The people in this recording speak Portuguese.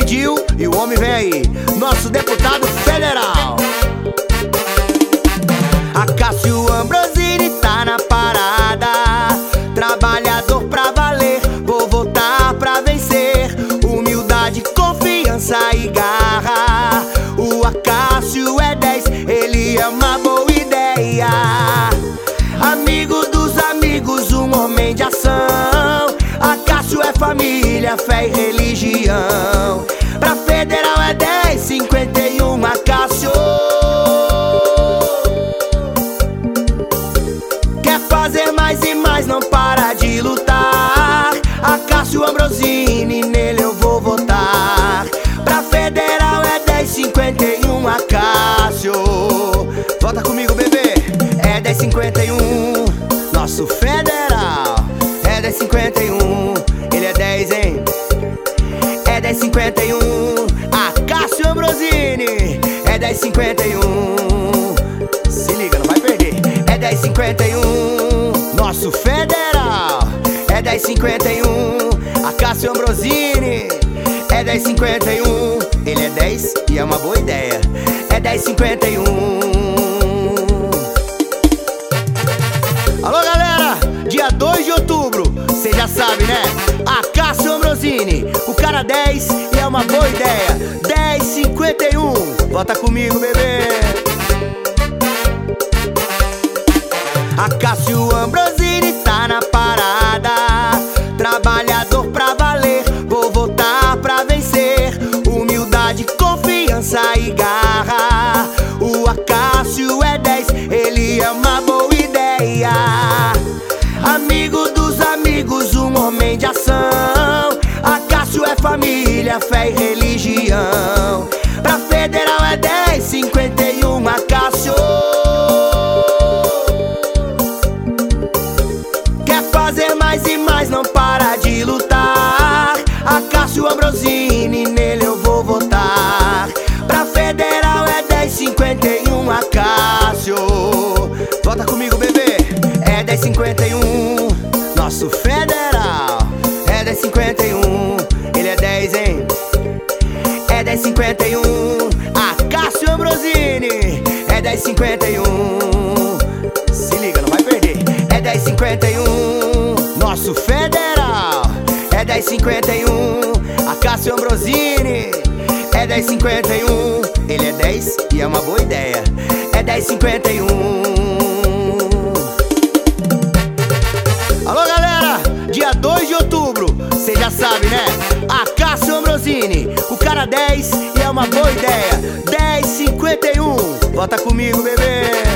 pediu e o homem vem aí, nosso deputado federal. Acácio Ambrosini tá na parada, trabalhador pra valer, vou votar pra vencer. Humildade, confiança e garra, o Acácio é 10, ele é uma boa ideia. Amigo dos amigos, um homem de ação, Acácio é família, fé e religião. Pra federal é 10, 51 Acácio. Quer fazer mais e mais, não para de lutar. Acácio Ambrosini, nele eu vou votar. Pra federal é 10, 51 Acácio. Vota comigo, bebê. É 10, 51, nosso federal. É 10, 51, ele é 10, hein? É 10, 51, Acácio Ambrosini. É 10, 51, se liga, não vai perder. É 10, 51, nosso federal. É 10, 51, Acácio Ambrosini. É 10, 51, ele é 10 e é uma boa ideia. É 10, 51. Alô, galera, dia 2 de outubro, cê já sabe, né? Acácio Ambrosini, o cara 10 e é uma boa ideia. 10, 51, vota comigo, bebê. Acácio Ambrosini tá na parada, trabalhador pra valer, vou votar pra vencer. Humildade, confiança e garra, o Acácio é 10, ele é uma boa ideia. Amigo dos amigos, um homem de ação, Acácio é família, fé e religião. Pra federal é 10, 51 Acácio. Quer fazer mais e mais, não para de lutar. Acácio Ambrosini, nele eu vou votar. Pra federal é 10, 51 Acácio. Vota comigo, bebê. É 10, 51, nosso federal. É 10, 51, ele é 10, hein? É 10, 51, Acácio Ambrosini. É 10, 51, se liga, não vai perder. É 10, 51, nosso federal. É 10, 51, Acácio Ambrosini. É 10, 51, ele é 10 e é uma boa ideia. É 10, 51. Alô, galera, dia 2 de outubro, cê já sabe, né? Acácio Ambrosini, o cara 10 e é uma boa ideia. 10, 51, vota comigo, bebê.